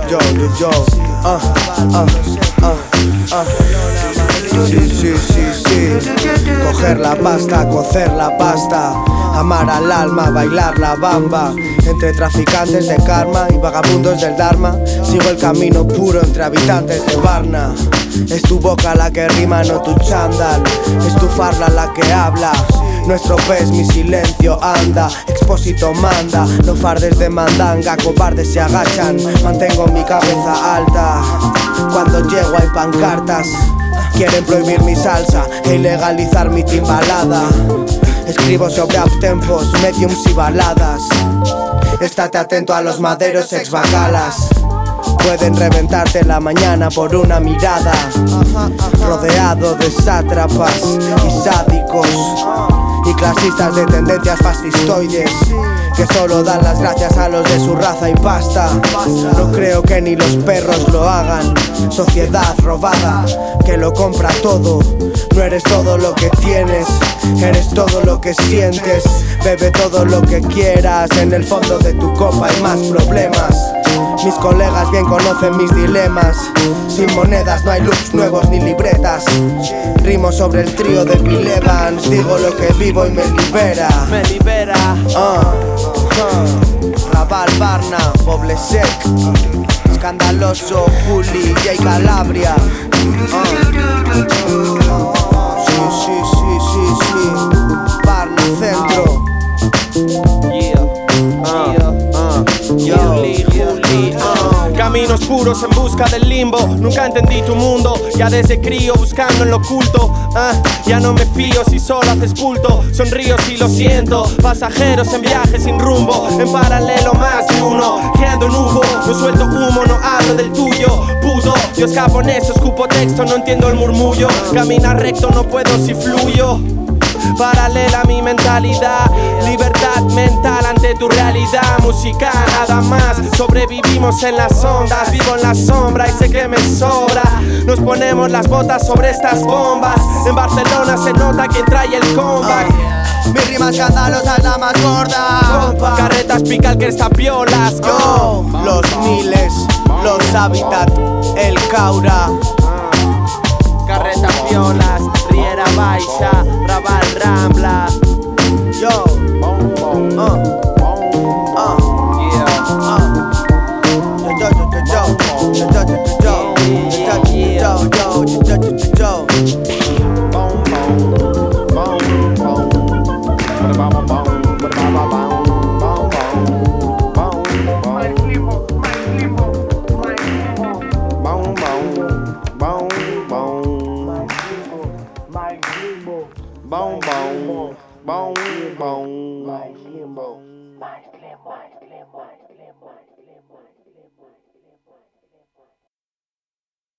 yo. Sí. Coger la pasta, cocer la pasta, amar al alma, bailar la bamba. Entre traficantes de karma y vagabundos del dharma, sigo el camino puro entre habitantes de Varna. Es tu boca la que rima, no tu chándal. Es tu farla la que habla. Nuestro pez, mi silencio anda. Expósito manda. No fardes de mandanga, cobardes se agachan. Mantengo mi cabeza alta. Cuando llego hay pancartas. Quieren prohibir mi salsa e ilegalizar mi timbalada. Escribo sobre uptempos, mediums y baladas. Estate atento a los maderos ex-bacalas. Pueden reventarte la mañana por una mirada. Rodeado de sátrapas y sádicos y clasistas de tendencias fascistoides, que solo dan las gracias a los de su raza y pasta. No creo que ni los perros lo hagan. Sociedad robada que lo compra todo. No eres todo lo que tienes, eres todo lo que sientes. Bebe todo lo que quieras, en el fondo de tu copa hay más problemas. Mis colegas bien conocen mis dilemas. Sin monedas no hay loops nuevos ni libretas. Rimo sobre el trío de Bill Evans. Digo lo que vivo y me libera. Raval, Varna, Poble Sec, Escandaloso, Juli, J Calabria. Sí. Varna, Centro. Caminos puros en busca del limbo. Nunca entendí tu mundo, ya desde crío buscando en lo oculto. Ya no me fío si solo haces bulto. Sonrío si lo siento. Pasajeros en viaje sin rumbo, en paralelo más de uno. Creando un humo, no suelto humo, no hablo del tuyo. Pudo, yo escapo en eso, escupo texto, no entiendo el murmullo. Caminar recto no puedo si fluyo. Paralela a mi mentalidad, libertad mental ante tu realidad. Música nada más, sobrevivimos en las ondas. Vivo en la sombra y sé que me sobra. Nos ponemos las botas sobre estas bombas. En Barcelona se nota quien trae el comeback. Mi rima escandalosa es la más gorda. Carretas picalquers tapiolas. Los miles, los hábitat, el caura. Carretas piolas, Riera Baixa, Raval Rambla. Boom.